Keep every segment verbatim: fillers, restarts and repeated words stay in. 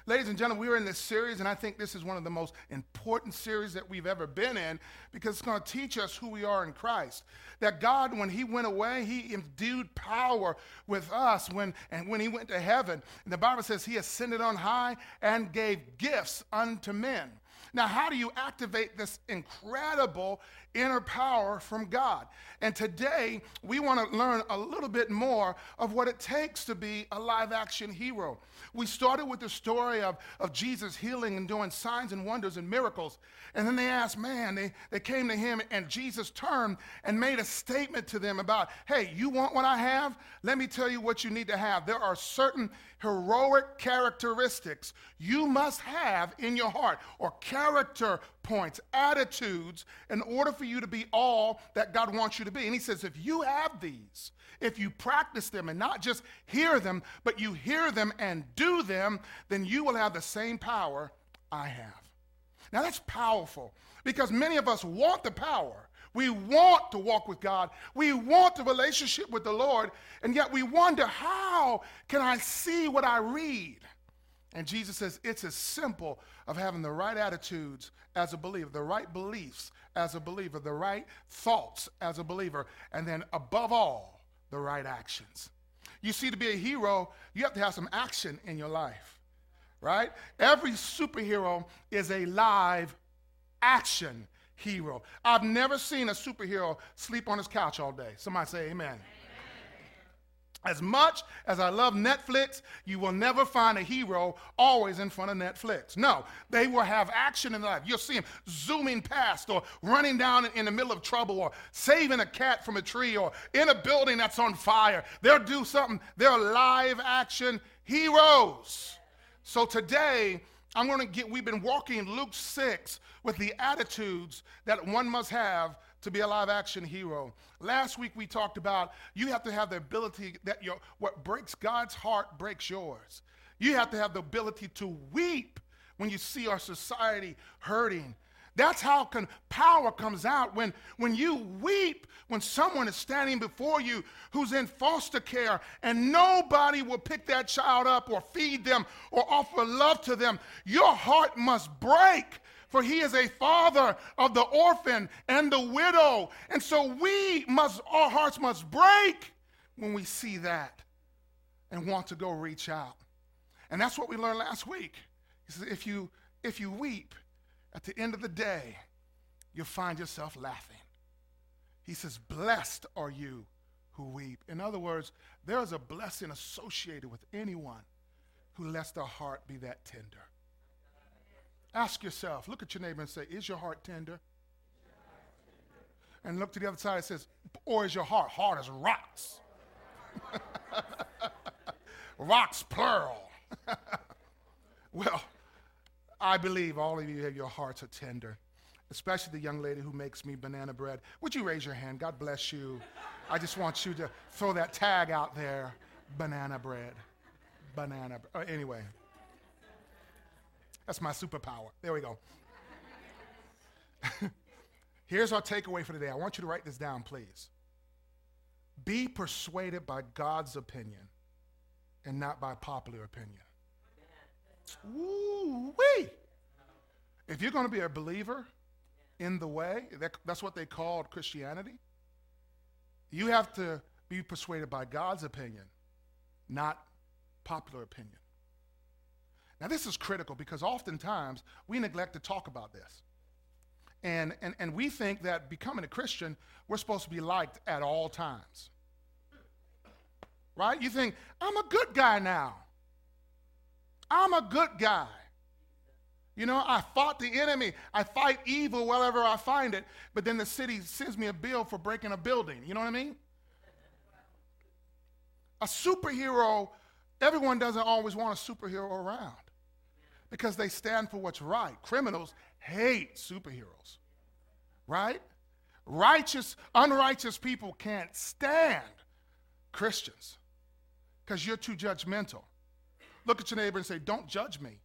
Ladies and gentlemen, we are in this series, and I think this is one of the most important series that we've ever been in because it's going to teach us who we are in Christ. That God, when he went away, he endued power with us when, and when he went to heaven. And the Bible says he ascended on high and gave gifts unto men. Now, how do you activate this incredible inner power from God? And today, we want to learn a little bit more of what it takes to be a live-action hero. We started with the story of, of Jesus healing and doing signs and wonders and miracles. And then they asked, man, they, they came to him, and Jesus turned and made a statement to them about, hey, you want what I have? Let me tell you what you need to have. There are certain heroic characteristics you must have in your heart, or character points, attitudes, in order for you to be all that God wants you to be. And he says, if you have these, if you practice them and not just hear them, but you hear them and do them, then you will have the same power I have. Now that's powerful because many of us want the power. We want to walk with God. We want the relationship with the Lord, and yet we wonder, how can I see what I read? And Jesus says it's as simple of having the right attitudes as a believer, the right beliefs as a believer, the right thoughts as a believer, and then above all, the right actions. You see, to be a hero, you have to have some action in your life, right? Every superhero is a live action hero. I've never seen a superhero sleep on his couch all day. Somebody say amen. Amen. As much as I love Netflix, you will never find a hero always in front of Netflix. No, they will have action in life. You'll see them zooming past or running down in the middle of trouble or saving a cat from a tree or in a building that's on fire. They'll do something. They're live action heroes. So today, I'm going to get, we've been walking Luke six with the attitudes that one must have to be a live action hero. Last week we talked about you have to have the ability that your what breaks God's heart breaks yours. You have to have the ability to weep when you see our society hurting. That's how can, power comes out, when, when you weep when someone is standing before you who's in foster care and nobody will pick that child up or feed them or offer love to them. Your heart must break, for he is a father of the orphan and the widow. And so we must, our hearts must break when we see that and want to go reach out. And that's what we learned last week. He says, if you, if you weep, at the end of the day, you'll find yourself laughing. He says, blessed are you who weep. In other words, there is a blessing associated with anyone who lets their heart be that tender. Ask yourself, look at your neighbor and say, is your heart tender? And look to the other side and says, or is your heart hard as rocks? Rocks plural. Well, I believe all of you have your hearts are tender, especially the young lady who makes me banana bread. Would you raise your hand? God bless you. I just want you to throw that tag out there, banana bread. Banana bread. Uh, anyway, that's my superpower. There we go. Here's our takeaway for today. I want you to write this down, please. Be persuaded by God's opinion and not by popular opinion. Ooh-wee. If you're going to be a believer in the way, that, that's what they called Christianity, you have to be persuaded by God's opinion, not popular opinion. Now, this is critical because oftentimes we neglect to talk about this. And, and, and we think that becoming a Christian, we're supposed to be liked at all times. Right? You think, I'm a good guy now. I'm a good guy. You know, I fought the enemy. I fight evil wherever I find it. But then the city sends me a bill for breaking a building. You know what I mean? A superhero, everyone doesn't always want a superhero around because they stand for what's right. Criminals hate superheroes, right? Righteous, unrighteous people can't stand Christians because you're too judgmental. Look at your neighbor and say, don't judge me.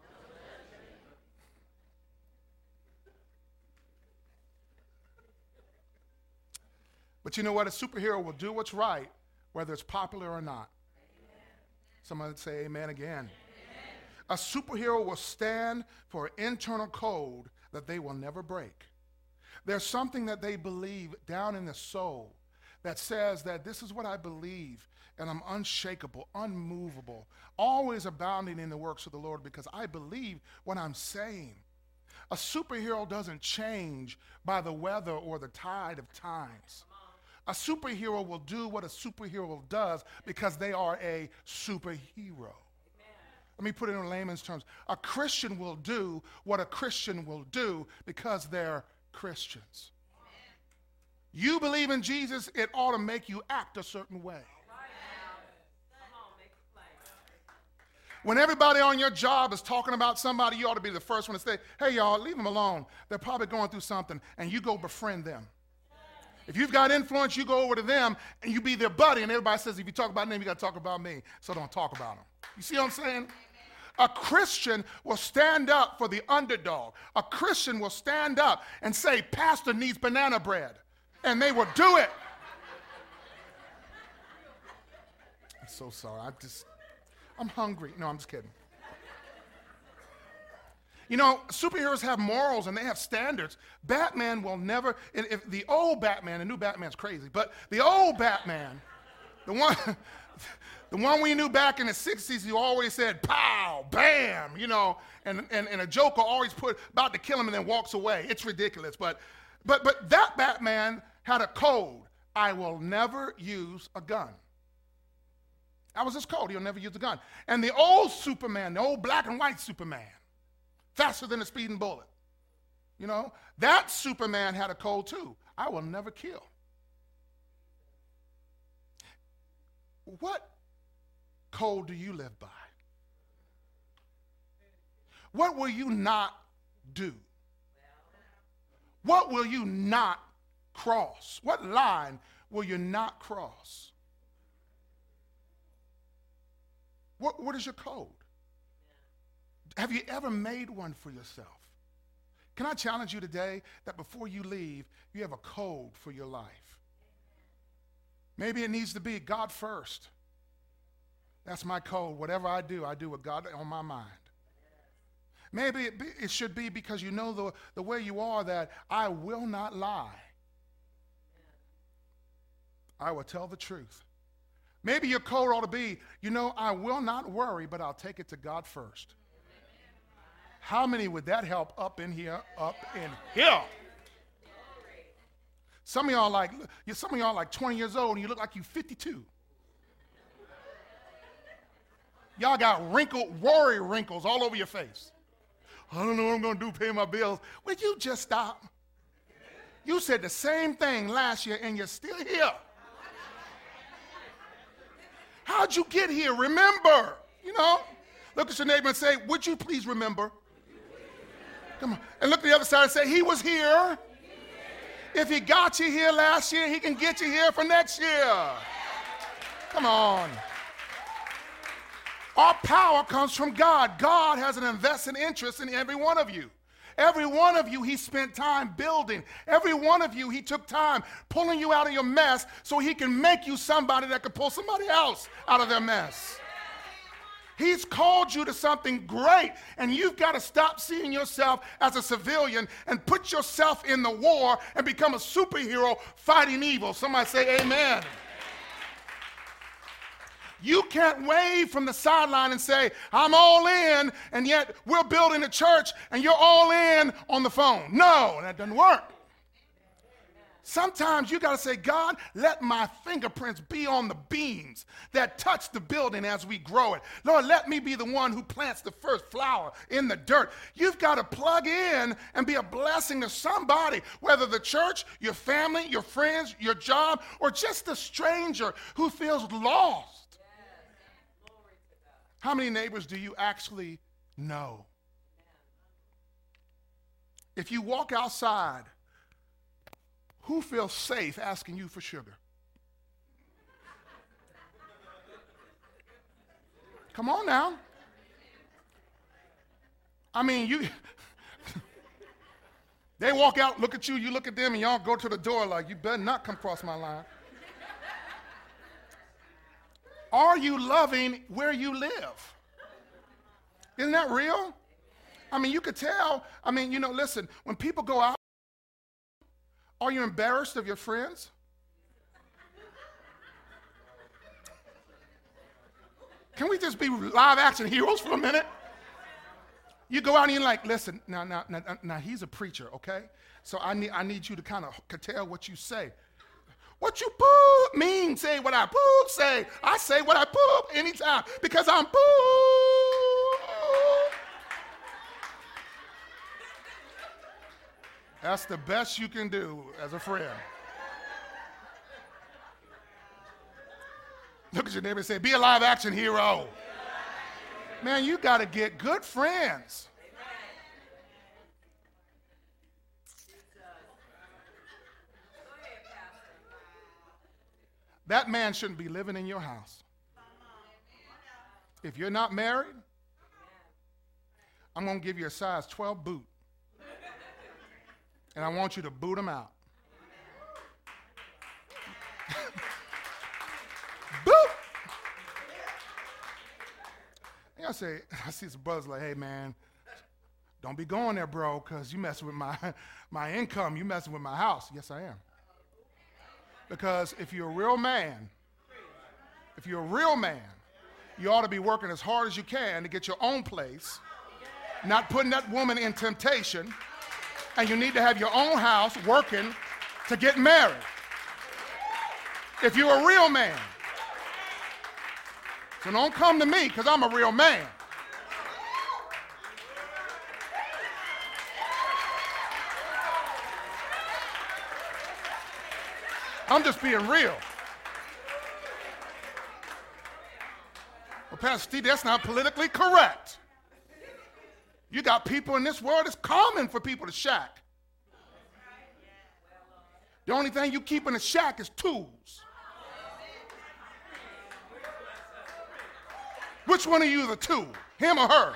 But you know what? A superhero will do what's right, whether it's popular or not. Amen. Somebody say amen again. Amen. A superhero will stand for an internal code that they will never break. There's something that they believe down in the soul that says that this is what I believe, and I'm unshakable, unmovable, always abounding in the works of the Lord because I believe what I'm saying. A superhero doesn't change by the weather or the tide of times. A superhero will do what a superhero does because they are a superhero. Let me put it in layman's terms. A Christian will do what a Christian will do because they're Christians. You believe in Jesus, it ought to make you act a certain way. When everybody on your job is talking about somebody, you ought to be the first one to say, hey, y'all, leave them alone. They're probably going through something, and you go befriend them. If you've got influence, you go over to them, and you be their buddy, and everybody says, if you talk about them, you got to talk about me, so don't talk about them. You see what I'm saying? A Christian will stand up for the underdog. A Christian will stand up and say, Pastor needs banana bread, and they will do it. I'm so sorry. I just... I'm hungry. No, I'm just kidding. You know, superheroes have morals and they have standards. Batman will never, if the old Batman, the new Batman's crazy, but the old Batman, the one, the one we knew back in the sixties, he always said, pow, bam, you know, and, and, and a Joker always put, about to kill him and then walks away. It's ridiculous. But, but, but that Batman had a code. I will never use a gun. That was his code. He'll never use a gun. And the old Superman, the old black and white Superman, faster than a speeding bullet, you know, that Superman had a code too. I will never kill. What code do you live by? What will you not do? What will you not cross? What line will you not cross? What, what is your code? Have you ever made one for yourself? Can I challenge you today that before you leave, you have a code for your life? Maybe it needs to be God first. That's my code. Whatever I do, I do with God on my mind. Maybe it, be, it should be because you know the, the way you are that I will not lie. I will tell the truth. Maybe your code ought to be, you know, I will not worry, but I'll take it to God first. How many would that help up in here, up in here? Some of y'all like, some of y'all like twenty years old and you look like you fifty-two. Y'all got wrinkled, worry wrinkles all over your face. I don't know what I'm going to do, pay my bills. Would you just stop? You said the same thing last year and you're still here. How'd you get here? Remember, you know? Look at your neighbor and say, would you please remember? Come on. And look at the other side and say, he was here. If he got you here last year, he can get you here for next year. Come on. Our power comes from God. God has an invested interest in every one of you. Every one of you, he spent time building. Every one of you, he took time pulling you out of your mess so he can make you somebody that could pull somebody else out of their mess. He's called you to something great, and you've got to stop seeing yourself as a civilian and put yourself in the war and become a superhero fighting evil. Somebody say amen. You can't wave from the sideline and say, I'm all in, and yet we're building a church and you're all in on the phone. No, that doesn't work. Sometimes you got to say, God, let my fingerprints be on the beams that touch the building as we grow it. Lord, let me be the one who plants the first flower in the dirt. You've got to plug in and be a blessing to somebody, whether the church, your family, your friends, your job, or just a stranger who feels lost. How many neighbors do you actually know? If you walk outside, who feels safe asking you for sugar? Come on now. I mean, you, they walk out, look at you, you look at them, and y'all go to the door like, you better not come across my line. Are you loving where you live? Isn't that real? I mean, you could tell. I mean, you know, listen, when people go out, are you embarrassed of your friends? Can we just be live action heroes for a minute? You go out and you're like, listen, now, now, now, now he's a preacher, okay? So I need, I need you to kind of curtail what you say. What you poop mean, say what I poop say. I say what I poop anytime because I'm poop. That's the best you can do as a friend. Look at your neighbor and say, be a live action hero. Man, you got to get good friends. That man shouldn't be living in your house. If you're not married, I'm going to give you a size twelve boot. And I want you to boot him out. Boot! And I say, I see some brothers like, hey man, don't be going there, bro, because you messing with my, my income, you messing with my house. Yes, I am. Because if you're a real man, if you're a real man, you ought to be working as hard as you can to get your own place, not putting that woman in temptation, and you need to have your own house working to get married. If you're a real man. So don't come to me because I'm a real man. I'm just being real. Well, Pastor Steve, that's not politically correct. You got people in this world, it's common for people to shack. The only thing you keep in the shack is tools. Which one of you is the tool? Him or her?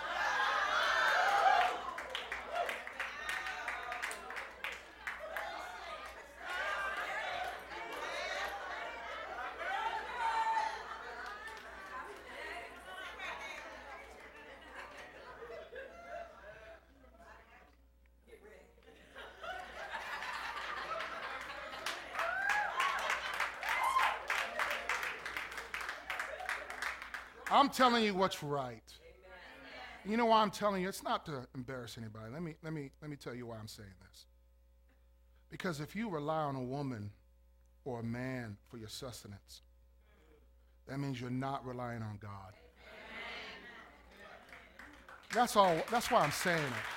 I'm telling you what's right. Amen. You know why I'm telling you? It's not to embarrass anybody. Let me, let me, let me tell you why I'm saying this. Because if you rely on a woman or a man for your sustenance, that means you're not relying on God. Amen. That's all. That's why I'm saying it.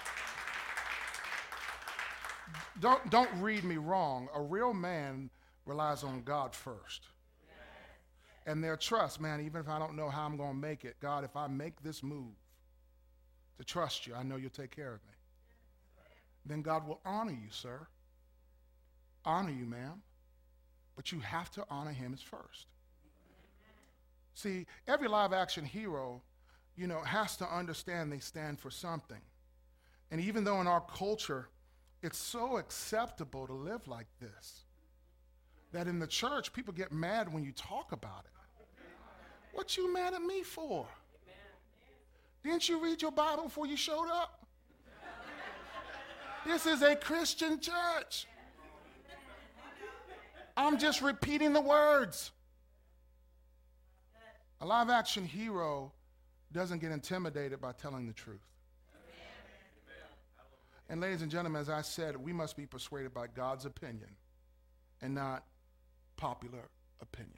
Don't, don't read me wrong. A real man relies on God first. And their trust, man, even if I don't know how I'm going to make it, God, if I make this move to trust you, I know you'll take care of me. Then God will honor you, sir. Honor you, ma'am. But you have to honor him as first. See, every live action hero, you know, has to understand they stand for something. And even though in our culture, it's so acceptable to live like this, that in the church, people get mad when you talk about it. What you mad at me for? Didn't you read your Bible before you showed up? This is a Christian church. I'm just repeating the words. A live action hero doesn't get intimidated by telling the truth. And ladies and gentlemen, as I said, we must be persuaded by God's opinion and not popular opinion.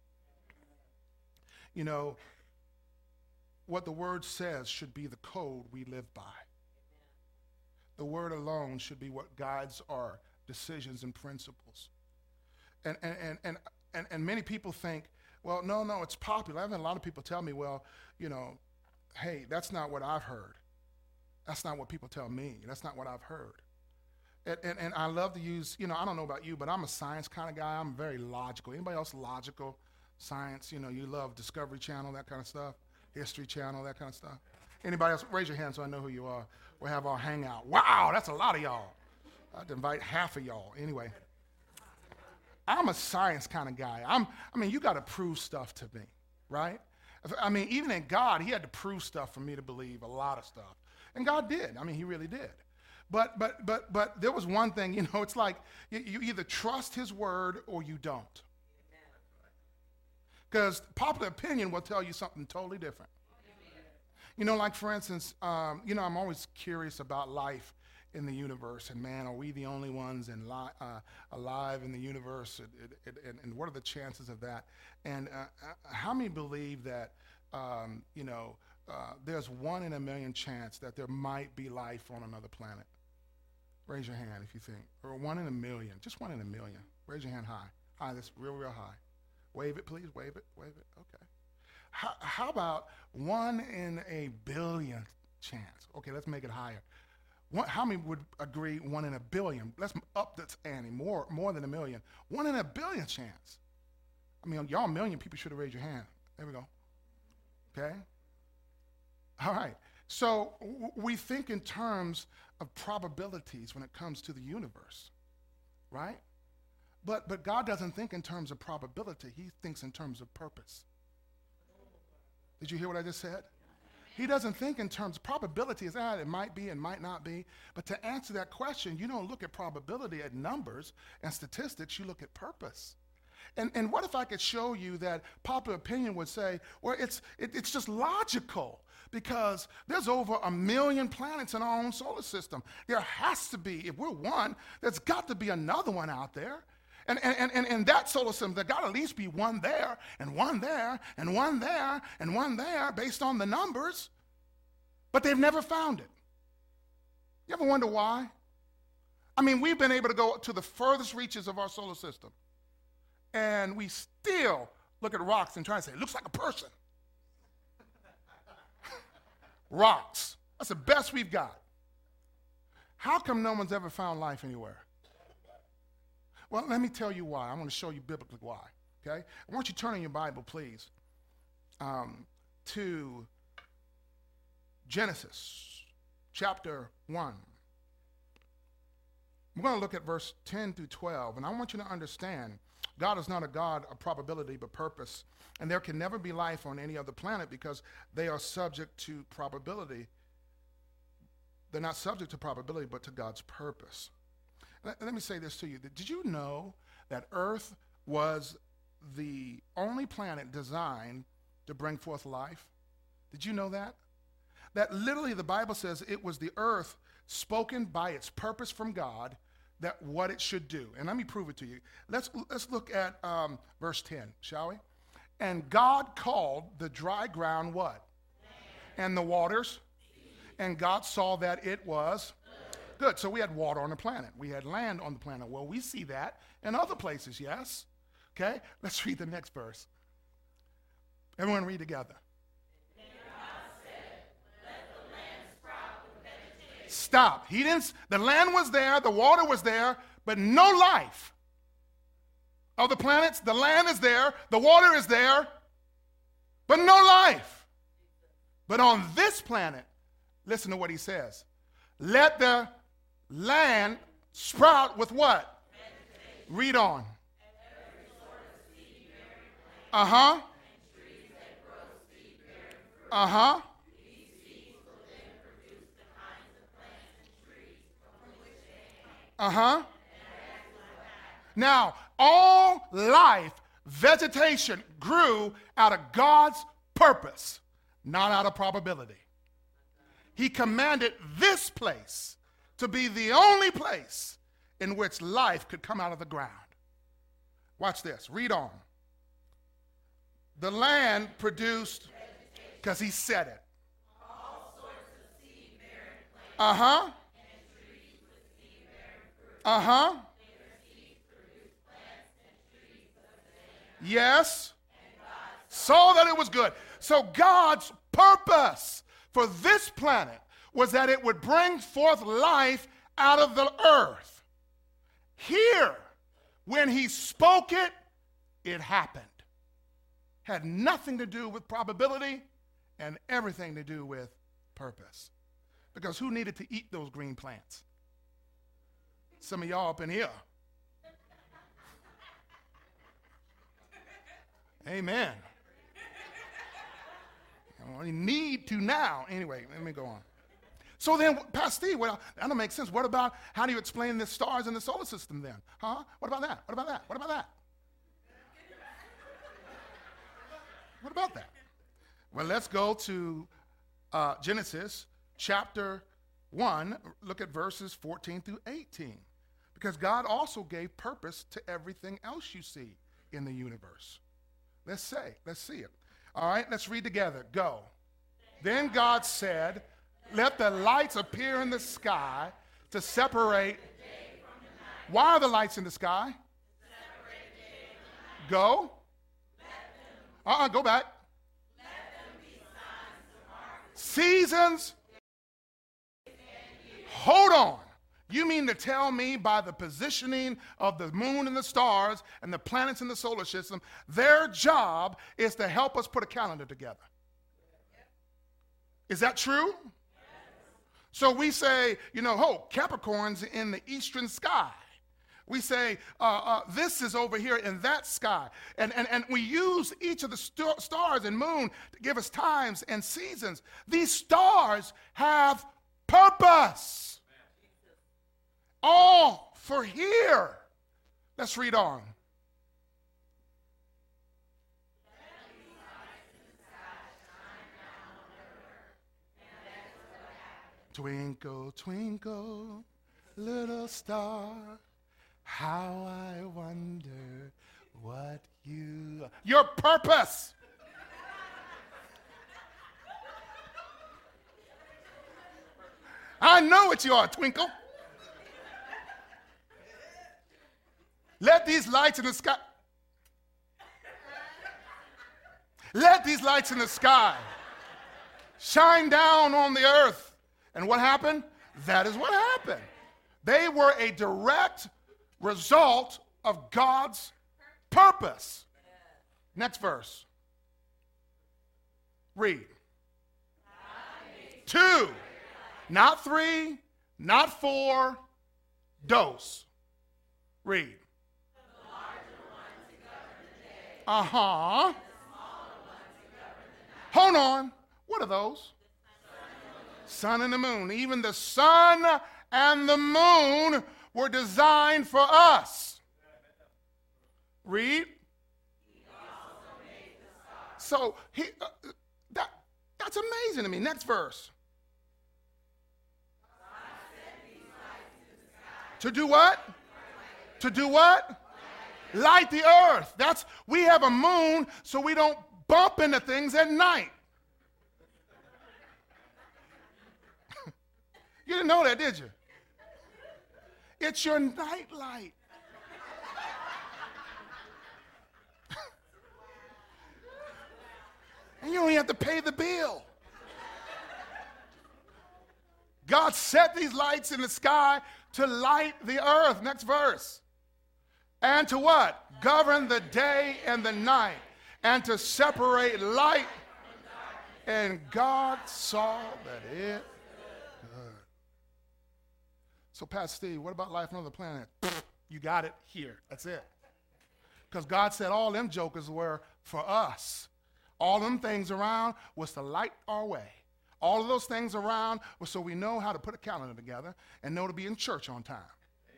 You know, what the word says should be the code we live by. The word alone should be what guides our decisions and principles. And and and and, and, and many people think, well, no, no, it's popular. I've had a lot of people tell me, well, you know, hey, that's not what I've heard. That's not what people tell me. That's not what I've heard. And, and, and I love to use, you know, I don't know about you, but I'm a science kind of guy. I'm very logical. Anybody else logical? Science, you know, you love Discovery Channel, that kind of stuff. History Channel, that kind of stuff. Anybody else? Raise your hand so I know who you are. We'll have our hangout. Wow, that's a lot of y'all. I'd invite half of y'all. Anyway, I'm a science kind of guy. I'm, I mean, you got to prove stuff to me, right? I mean, even in God, he had to prove stuff for me to believe, a lot of stuff. And God did. I mean, he really did. But but but but there was one thing, you know, it's like you, you either trust his word or you don't. Because popular opinion will tell you something totally different. You know, like for instance, um, you know, I'm always curious about life in the universe, and man, are we the only ones in li- uh, alive in the universe, and, and, and, and what are the chances of that? And uh, uh, how many believe that, um, you know, uh, there's one in a million chance that there might be life on another planet? Raise your hand if you think, or one in a million, just one in a million. Raise your hand high, high, that's real, real high. Wave it, please, wave it, wave it, okay. How, how about one in a billion chance? Okay, let's make it higher. One, how many would agree one in a billion? Let's up this ante, more, more than a million. One in a billion chance. I mean, y'all a million people should have raised your hand. There we go. Okay? All right. So w- we think in terms of probabilities when it comes to the universe, right? But, but God doesn't think in terms of probability. He thinks in terms of purpose. Did you hear what I just said? He doesn't think in terms of probability. Is ah, it might be and might not be. But to answer that question, you don't look at probability at numbers and statistics. You look at purpose. And, and what if I could show you that popular opinion would say, well, it's, it, it's just logical because there's over a million planets in our own solar system. There has to be, if we're one, there's got to be another one out there. And, and, and, and that solar system, there got to at least be one there, and one there, and one there, and one there, based on the numbers. But they've never found it. You ever wonder why? I mean, we've been able to go to the furthest reaches of our solar system, and we still look at rocks and try to say, it looks like a person. Rocks. That's the best we've got. How come no one's ever found life anywhere? Well, let me tell you why. I want to show you biblically why, okay? I want you to turn in your Bible, please, um, to Genesis chapter one. We're going to look at verse ten through twelve, and I want you to understand God is not a God of probability but purpose, and there can never be life on any other planet because they are subject to probability. They're not subject to probability but to God's purpose. Let, let me say this to you. Did you know that Earth was the only planet designed to bring forth life? Did you know that? That literally the Bible says it was the earth spoken by its purpose from God that what it should do. And let me prove it to you. Let's, let's look at um, verse ten, shall we? And God called the dry ground what? Land. And the waters? Sea. And God saw that it was good. Good. So we had water on the planet. We had land on the planet. Well, we see that in other places, yes? Okay? Let's read the next verse. Everyone read together. Stop. He didn't, the land was there, the water was there, but no life. Of the planets, the land is there, the water is there, but no life. But on this planet, listen to what he says. Let the land sprout with what? Vegetation. Read on. Uh-huh. Uh-huh. Uh-huh. Now, all life, vegetation, grew out of God's purpose, not out of probability. He commanded this place to be the only place in which life could come out of the ground. Watch this. Read on. The land produced, because he said it. All sorts of seed-bearing plants. Uh-huh. Uh-huh. Yes. Saw that it was good. So God's purpose for this planet was that it would bring forth life out of the earth. Here, when he spoke it, it happened. Had nothing to do with probability and everything to do with purpose. Because who needed to eat those green plants? Some of y'all up in here. Amen. I need to now. Anyway, let me go on. So then, Pastor Steve, well, that don't make sense. What about, how do you explain the stars in the solar system then? Huh? What about that? What about that? What about that? What about that? Well, let's go to uh, Genesis chapter one. Look at verses fourteen through eighteen. Because God also gave purpose to everything else you see in the universe. Let's say, let's see it. All right, let's read together. Go. Then God said, let the lights appear in the sky to separate. Why are the lights in the sky? Go. Uh-uh, go back. Seasons. Hold on. You mean to tell me by the positioning of the moon and the stars and the planets in the solar system, their job is to help us put a calendar together? Is that true? So we say, you know, oh, Capricorn's in the eastern sky. We say, uh, uh, this is over here in that sky. And, and, and we use each of the st- stars and moon to give us times and seasons. These stars have purpose. All for here. Let's read on. Twinkle, twinkle, little star, how I wonder what you... Your purpose. I know what you are, Twinkle. Let these lights in the sky... Let these lights in the sky shine down on the earth. And what happened? That is what happened. They were a direct result of God's purpose. Next verse. Read. Two. Not three, not four. Dos. Read. Uh-huh. Hold on. What are those? Sun and the moon. Even the sun and the moon were designed for us. Read. He also made the stars. So he, uh, that, that's amazing to me. Next verse. To do what? To do what? Light the earth. That's, we have a moon so we don't bump into things at night. You didn't know that, did you? It's your night light. And you don't even have to pay the bill. God set these lights in the sky to light the earth. Next verse. And to what? Govern the day and the night. And to separate light. And God saw that it good. So, Pastor Steve, what about life on other planets? You got it here. That's it. Because God said all them jokers were for us. All them things around was to light our way. All of those things around was so we know how to put a calendar together and know to be in church on time.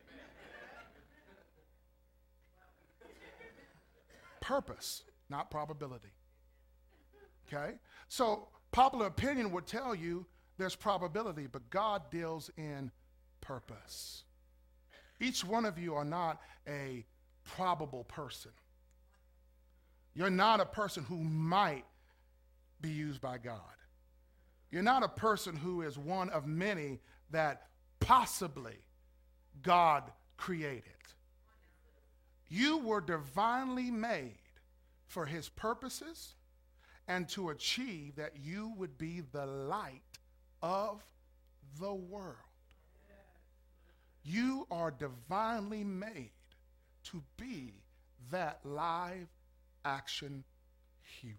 Purpose, not probability. Okay? So popular opinion would tell you there's probability, but God deals in purpose. Each one of you are not a probable person. You're not a person who might be used by God. You're not a person who is one of many that possibly God created. You were divinely made for his purposes and to achieve that you would be the light of the world. You are divinely made to be that live action hero.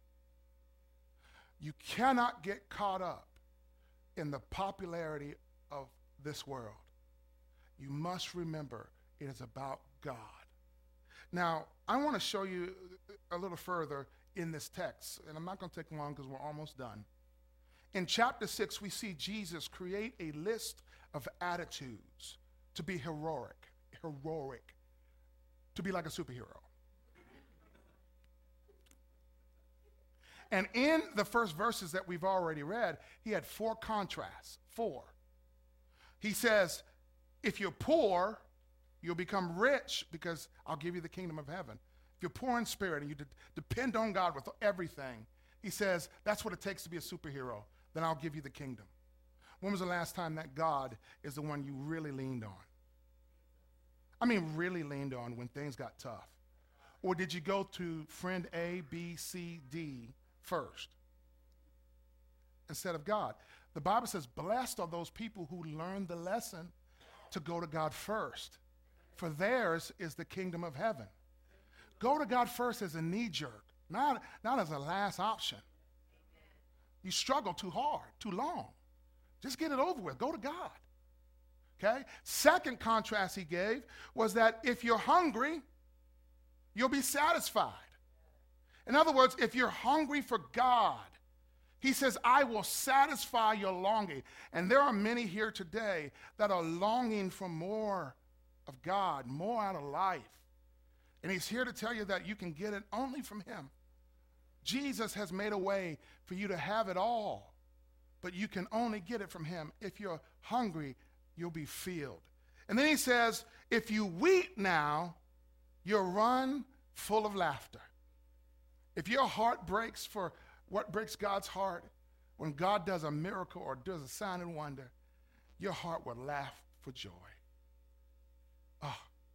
You cannot get caught up in the popularity of this world. You must remember it is about God. Now, I want to show you a little further in this text, and I'm not going to take long because we're almost done. In chapter six, we see Jesus create a list of attitudes to be heroic, heroic, to be like a superhero. And in the first verses that we've already read, he had four contrasts, four. He says, if you're poor, you'll become rich because I'll give you the kingdom of heaven. If you're poor in spirit and you de- depend on God with everything, he says, that's what it takes to be a superhero. Then I'll give you the kingdom. When was the last time that God is the one you really leaned on? I mean, really leaned on when things got tough. Or did you go to friend A, B, C, D first instead of God? The Bible says, blessed are those people who learn the lesson to go to God first, for theirs is the kingdom of heaven. Go to God first as a knee jerk, not, not as a last option. You struggle too hard, too long. Just get it over with. Go to God. Okay? Second contrast he gave was that if you're hungry, you'll be satisfied. In other words, if you're hungry for God, he says, I will satisfy your longing. And there are many here today that are longing for more of God, more out of life. And he's here to tell you that you can get it only from him. Jesus has made a way for you to have it all, but you can only get it from him. If you're hungry, you'll be filled. And then he says, if you weep now, you'll run full of laughter. If your heart breaks for what breaks God's heart, when God does a miracle or does a sign and wonder, your heart will laugh for joy. Oh.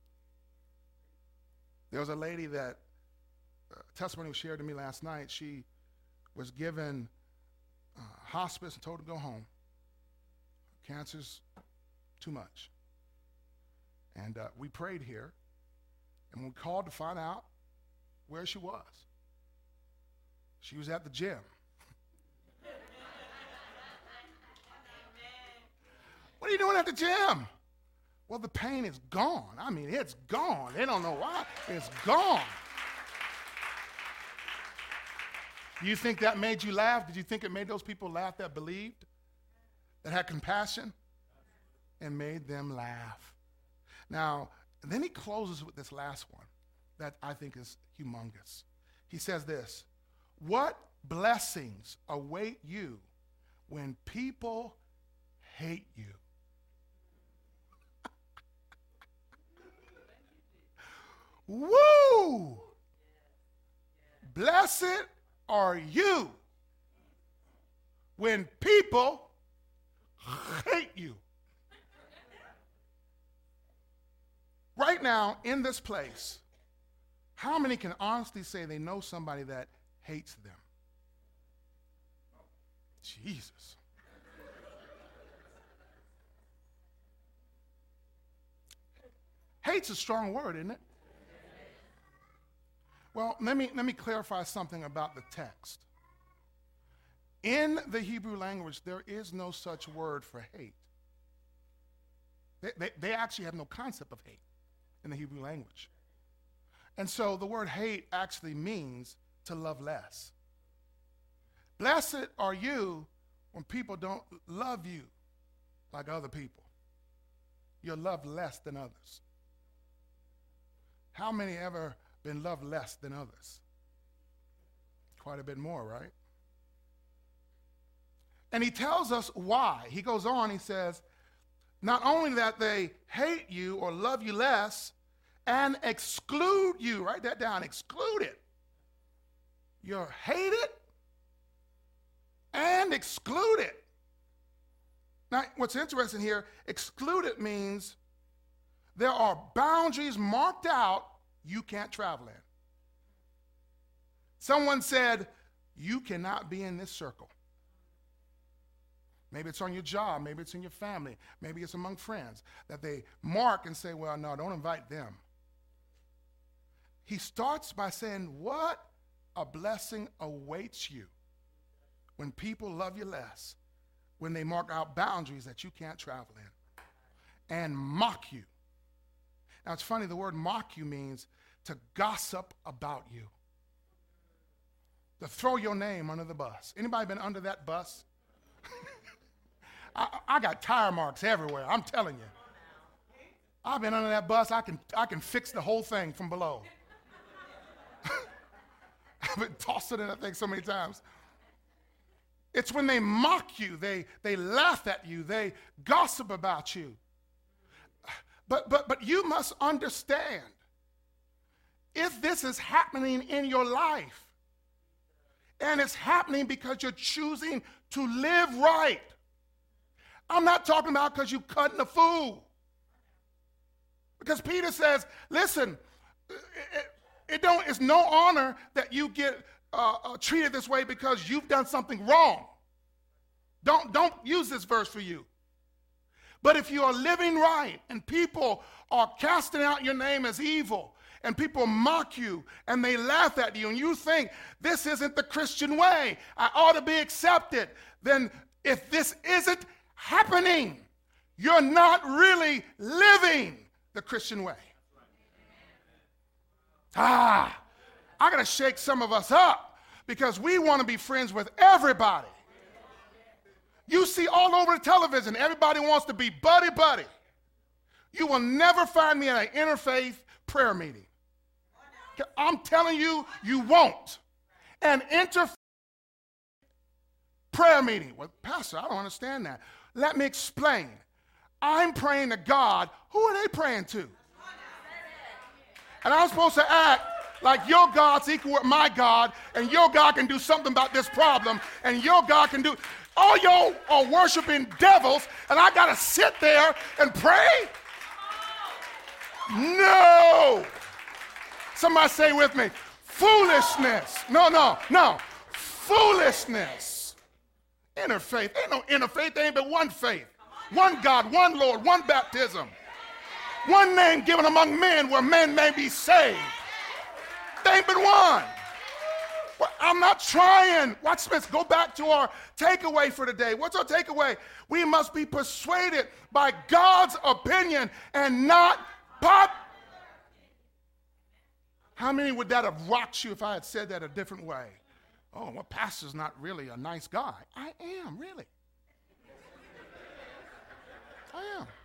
There was a lady that, uh, testimony was shared to me last night. She was given uh, hospice and told to go home. Cancer's too much. And uh, we prayed here, and we called to find out where she was. She was at the gym. What are you doing at the gym? Well, the pain is gone. I mean, it's gone. They don't know why. It's gone. Do you think that made you laugh? Did you think it made those people laugh that believed, that had compassion? And made them laugh. Now, then he closes with this last one that I think is humongous. He says this, what blessings await you when people hate you? Woo! Blessed are you when people hate you. Right now, in this place, how many can honestly say they know somebody that hates them? Jesus. Hate's a strong word, isn't it? Well, let me, let me clarify something about the text. In the Hebrew language, there is no such word for hate. They, they, they actually have no concept of hate in the Hebrew language. And so the word hate actually means to love less. Blessed are you when people don't love you like other people. You're loved less than others. How many ever been loved less than others? Quite a bit more, right? And he tells us why. He goes on, he says, not only that they hate you or love you less and exclude you, write that down, exclude it. You're hated and exclude it. Now, what's interesting here, excluded means there are boundaries marked out you can't travel in. Someone said, you cannot be in this circle. Maybe it's on your job, maybe it's in your family, maybe it's among friends, that they mark and say, well, no, don't invite them. He starts by saying, what a blessing awaits you when people love you less, when they mark out boundaries that you can't travel in, and mock you. Now, it's funny, the word mock you means to gossip about you. to throw your name under the bus. Anybody been under that bus? I, I got tire marks everywhere, I'm telling you. I've been under that bus, I can, I can fix the whole thing from below. I've been tossed in that thing so many times. It's when they mock you, they, they laugh at you, they gossip about you. But, but, but you must understand, if this is happening in your life, and it's happening because you're choosing to live right. I'm not talking about because you're cutting a fool. Because Peter says, listen, it, it don't, it's no honor that you get uh, uh, treated this way because you've done something wrong. Don't, don't use this verse for you. But if you are living right and people are casting out your name as evil, and people mock you and they laugh at you, and you think this isn't the Christian way, I ought to be accepted, then if this isn't happening, you're not really living the Christian way. Ah, I got to shake some of us up because we want to be friends with everybody. You see all over the television, everybody wants to be buddy-buddy. You will never find me at an interfaith prayer meeting. I'm telling you, you won't. An interfaith prayer meeting. Well, Pastor, I don't understand that. Let me explain. I'm praying to God. Who are they praying to? And I'm supposed to act like your God's equal with my God, and your God can do something about this problem, and your God can do... All y'all are worshiping devils, and I got to sit there and pray? No. Somebody say with me, foolishness. No, no, no. Foolishness. Interfaith. Ain't no interfaith. There ain't but one faith. One God, one Lord, one baptism. One name given among men where men may be saved. There ain't but one. Well, I'm not trying. Watch this. Go back to our takeaway for today. What's our takeaway? We must be persuaded by God's opinion and not pop. How many would that have rocked you if I had said that a different way? Oh, well, pastor's not really a nice guy. I am, really. I am.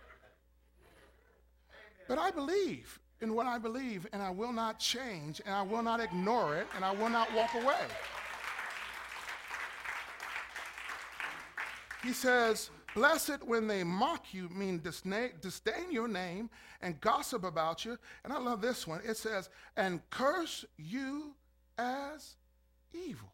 But I believe in what I believe, and I will not change, and I will not ignore it, and I will not walk away. He says, blessed when they mock you, mean disdain, disdain your name and gossip about you. And I love this one. It says, and curse you as evil.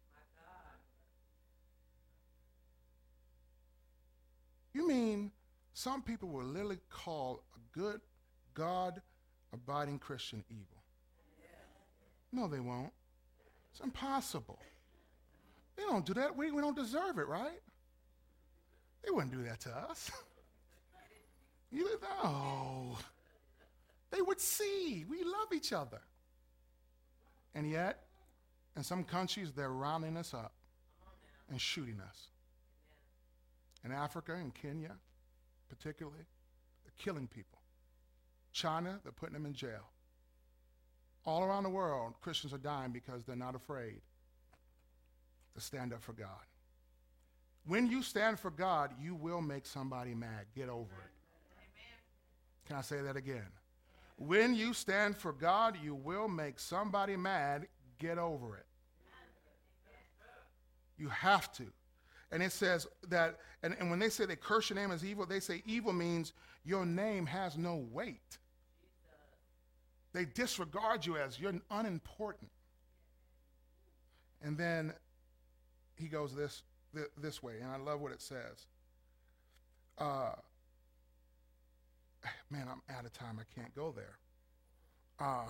You mean some people will literally call a good God abiding Christian evil? No, they won't. It's impossible. They don't do that. We, we don't deserve it, right? They wouldn't do that to us. You know, they would see we love each other. And yet, in some countries, they're rounding us up and shooting us. In Africa, in Kenya, particularly, they're killing people. China, they're putting them in jail. All around the world, Christians are dying because they're not afraid to stand up for God. When you stand for God, you will make somebody mad. Get over it. Amen. Can I say that again? When you stand for God, you will make somebody mad. Get over it. You have to. And it says that, and, and when they say they curse your name as evil, they say evil means your name has no weight. They disregard you as you're unimportant. And then he goes this, th- this way, and I love what it says. Uh, man, I'm out of time. I can't go there. Uh,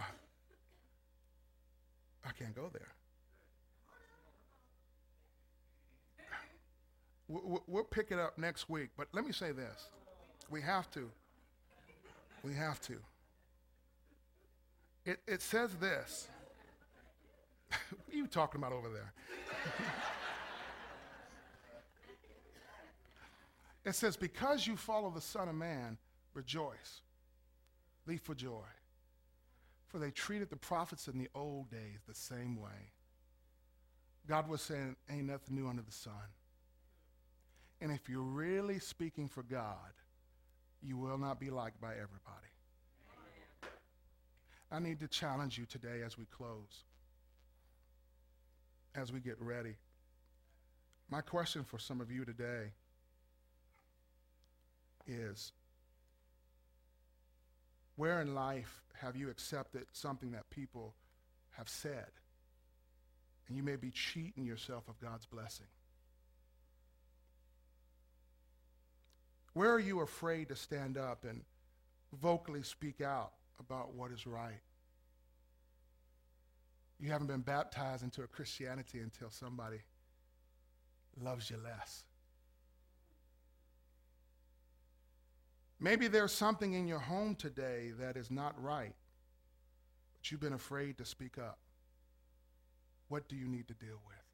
I can't go there. We'll, we'll pick it up next week, but let me say this. We have to. We have to. It, it says this. What are you talking about over there? It says, because you follow the Son of Man, rejoice. Leap for joy. For they treated the prophets in the old days the same way. God was saying, ain't nothing new under the sun. And if you're really speaking for God, you will not be liked by everybody. I need to challenge you today as we close, as we get ready. My question for some of you today is, where in life have you accepted something that people have said? And you may be cheating yourself of God's blessing. Where are you afraid to stand up and vocally speak out about what is right? You haven't been baptized into a Christianity until somebody loves you less. Maybe there's something in your home today that is not right, but you've been afraid to speak up. What do you need to deal with?